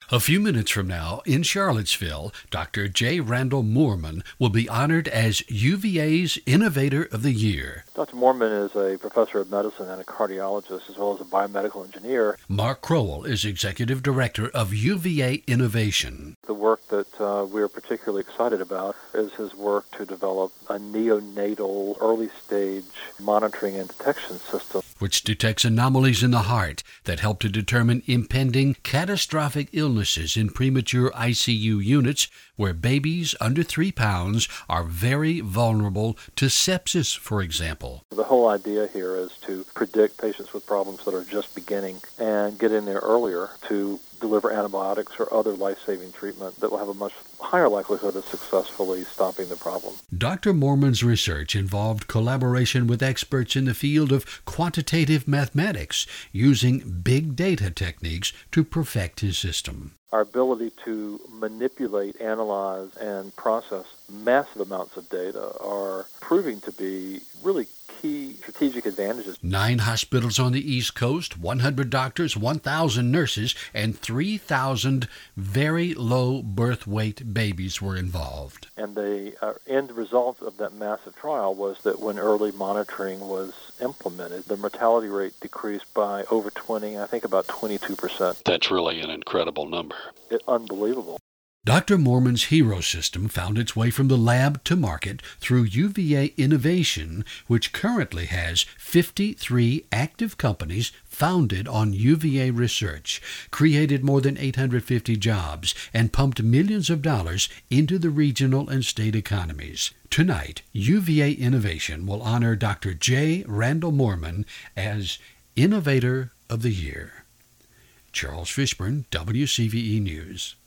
A few minutes from now, in Charlottesville, Dr. J. Randall Moorman will be honored as UVA's Innovator of the Year. Dr. Moorman is a professor of medicine and a cardiologist, as well as a biomedical engineer. Mark Crowell is Executive Director of UVA Innovation. The work that we're particularly excited about is his work to develop a neonatal early-stage monitoring and detection system, which detects anomalies in the heart that help to determine impending catastrophic illnesses in premature ICU units where babies under 3 pounds are very vulnerable to sepsis, for example. The whole idea here is to predict patients with problems that are just beginning and get in there earlier to deliver antibiotics or other life-saving treatment that will have a much higher likelihood of successfully stopping the problem. Dr. Moorman's research involved collaboration with experts in the field of quantitative mathematics, using big data techniques to perfect his system. Our ability to manipulate, analyze, and process massive amounts of data are proving to be really key strategic advantages. 9 hospitals on the East Coast, 100 doctors, 1,000 nurses, and 3,000 very low birth weight babies were involved. And the end result of that massive trial was that when early monitoring was implemented, the mortality rate decreased by over 20, I think about 22%. That's really an incredible number. Unbelievable. Dr. Moorman's Hero system found its way from the lab to market through UVA Innovation, which currently has 53 active companies founded on UVA research, created more than 850 jobs, and pumped millions of dollars into the regional and state economies. Tonight, UVA Innovation will honor Dr. J. Randall Moorman as Innovator of the Year. Charles Fishburne, WCVE News.